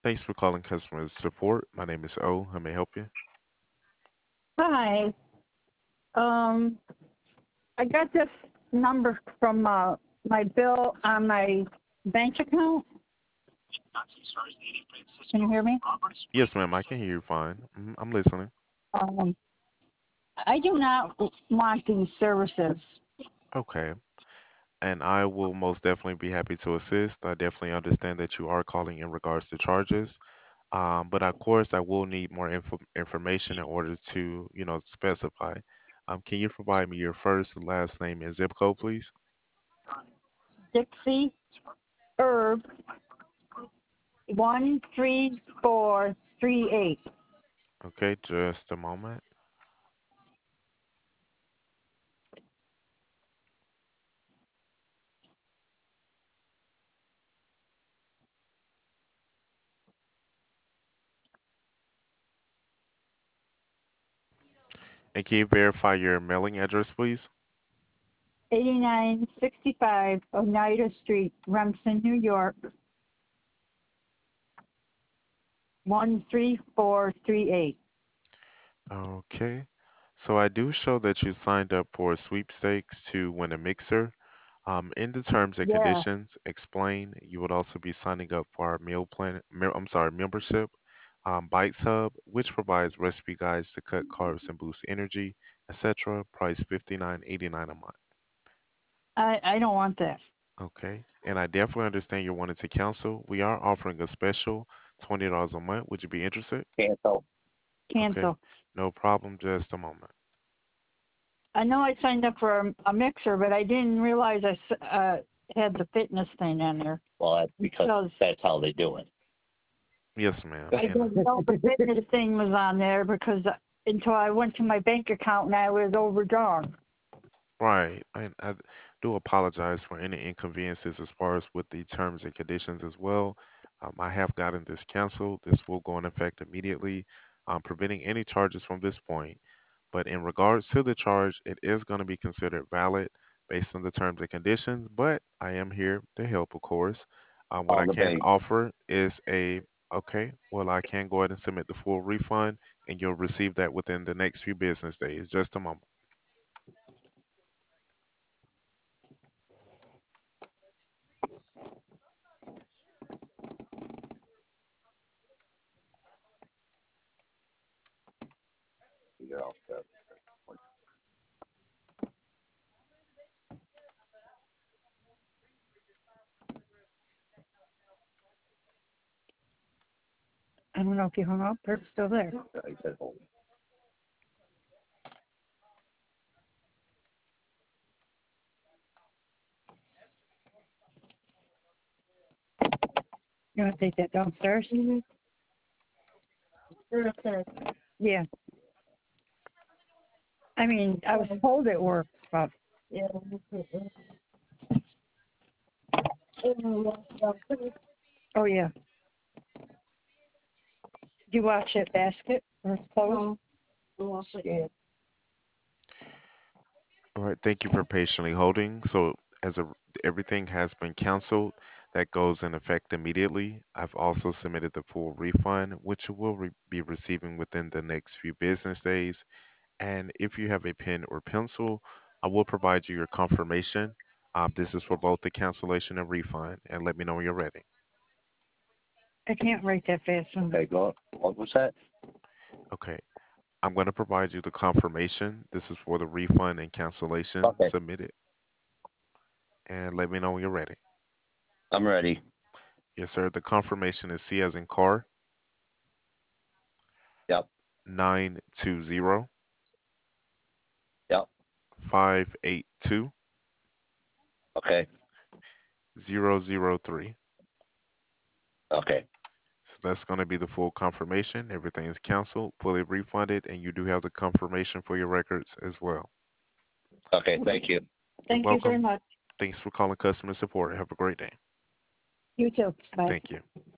Thanks for calling customer support. My name is O. How may I help you? Hi. Um, I got this number from my bill on my bank account. Can you hear me? Yes, ma'am. I can hear you fine. I'm listening. Um, I do not want these services. Okay. And I will most definitely be happy to assist. I definitely understand that you are calling in regards to charges. But of course, I will need more information in order to, specify. Can you provide me your first, last name, and zip code, please? Dixie Herb 13438. Okay, just a moment. And can you verify your mailing address, please? 8965 Oneida Street, Remsen, New York 13438. Okay. So I do show that you signed up for sweepstakes to win a mixer. In the terms and Yeah. conditions, explain you would also be signing up for our meal plan. I'm sorry, membership. Bites Hub, which provides recipe guides to cut carbs and boost energy, etc. Price $59.89 a month. I don't want that. Okay. And I definitely understand you're wanting to cancel. We are offering a special $20 a month. Would you be interested? Cancel. Okay. Cancel. No problem. Just a moment. I know I signed up for a mixer, but I didn't realize had the fitness thing on there. Well, that's because Because that's how they do it. Yes, ma'am. I didn't know the fitness thing was on there because until I went to my bank account and I was overdrawn. Right. I do apologize for any inconveniences as far as with the terms and conditions as well. I have gotten this canceled. This will go in effect immediately, preventing any charges from this point. But in regards to the charge, it is going to be considered valid based on the terms and conditions. But I am here to help, of course. What All I the can bank. offer is okay, well, I can go ahead and submit the full refund, and you'll receive that within the next few business days. Just a moment. Figure out that. I don't know if you hung up or it's still there. He said, hold. You want to take that downstairs? Mm-hmm. They're upstairs. Yeah. I mean, I was told it worked, but. Yeah. Oh, yeah. Do you wash that basket or clothes? No. Yeah. All right, thank you for patiently holding. So, everything has been canceled, that goes in effect immediately. I've also submitted the full refund, which you will be receiving within the next few business days. And if you have a pen or pencil, I will provide you your confirmation. This is for both the cancellation and refund. And let me know when you're ready. I can't write that fast. Okay, go. What was that? Okay, I'm going to provide you the confirmation. This is for the refund and cancellation Okay, submitted. And let me know when you're ready. I'm ready. Yes, sir. The confirmation is C as in car, Yep, 920 yep. 582 Okay, 003. okay, So that's going to be the full confirmation. Everything is canceled, fully refunded, and you do have the confirmation for your records as well. okay. Thank you. You're Thank you very welcome. much. Thanks for calling customer support. Have a great day. You too. Bye. Thank you.